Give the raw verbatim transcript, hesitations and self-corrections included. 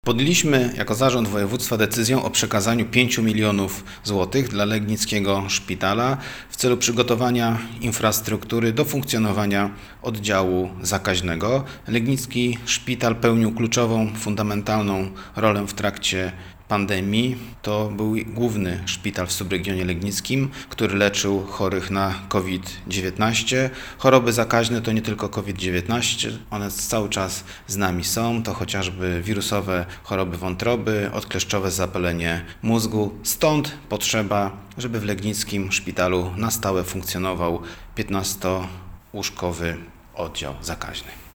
Podjęliśmy jako zarząd województwa decyzję o przekazaniu pięciu milionów złotych dla Legnickiego Szpitala w celu przygotowania infrastruktury do funkcjonowania oddziału zakaźnego. Legnicki Szpital pełnił kluczową, fundamentalną rolę w trakcie pandemii. To był główny szpital w subregionie legnickim, który leczył chorych na COVID dziewiętnaście. Choroby zakaźne to nie tylko COVID dziewiętnaście, one cały czas z nami są. To chociażby wirusowe choroby wątroby, odkleszczowe zapalenie mózgu. Stąd potrzeba, żeby w Legnickim Szpitalu na stałe funkcjonował piętnastołóżkowy oddział zakaźny.